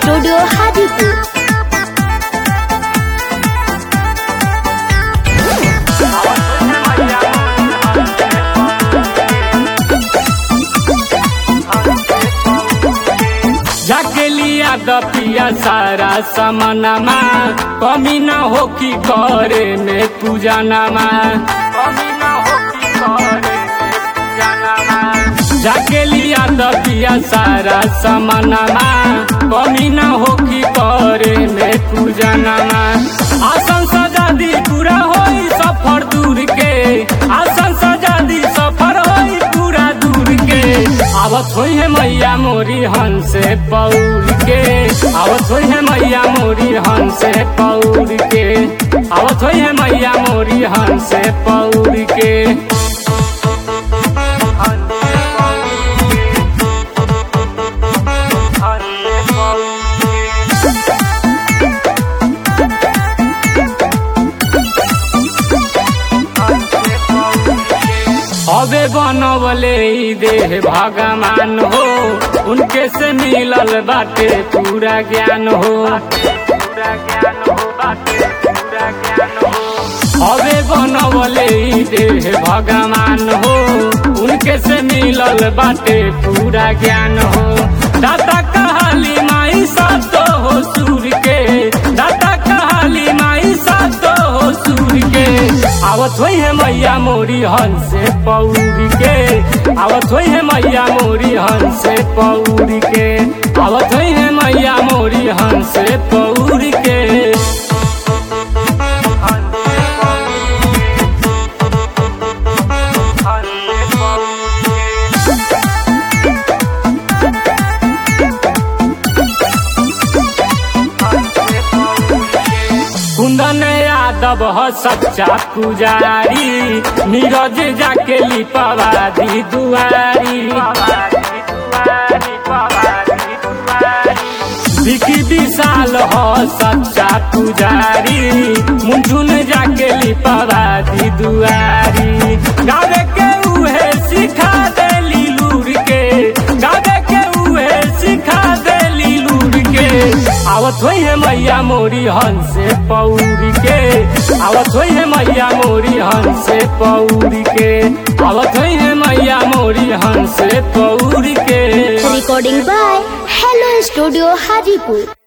Studio Hajipur. जाके लिया दपिया सारा सामानमा, कमी न हो कि करे में तू जानामा, कमी न हो कि करे में तू जानामा। जाके लिया दपिया सारा सामानमा, कमी न हो कि करे में तू जानामा। आसन सजा दी पूरा होई सफर दूर के, आसन सजा दी सफर होई पूरा दूर के। आवत होई है मैया मोरी हंसे पौर के, आवत होई है मैया मोरी हंसे पौर के, आवत होई है मैया मोरी हंसे पौर के। अबे बनवले देह भगवान हो, उनके से मिलल बाटे पूरा ज्ञान हो, अबे बनवले देह भगवान हो, उनके से मिलल बाटे पूरा ज्ञान हो। दाता कहाली माई सातो हो सूर के, दाता कहाली माई सातो हो सूर के। आवत होई है मैया मोरी हंसे पौर के, आवत होई है मैया मोरी हंसे पौर के, आवत होई है मैया मोरी हंसे पौर के। कुंदन यादव ह सच्चा पुजारी, नीरज जाके लिपवा दी दुआरी। विकी विशाल ह सच्चा पुजारी, मुंजुन जाके लिपवा दी दुआरी। गावे के उहे सिखा देली लूर के, गावे के उहे सिखा देली लूर के। आवत होई है मैया मोरी हंसे पौर के, आवत होई है मैया मोरी हंसे पौर के, आवत होई है मैया मोरी हंसे पौर के। Recording by hello studio Hajipur.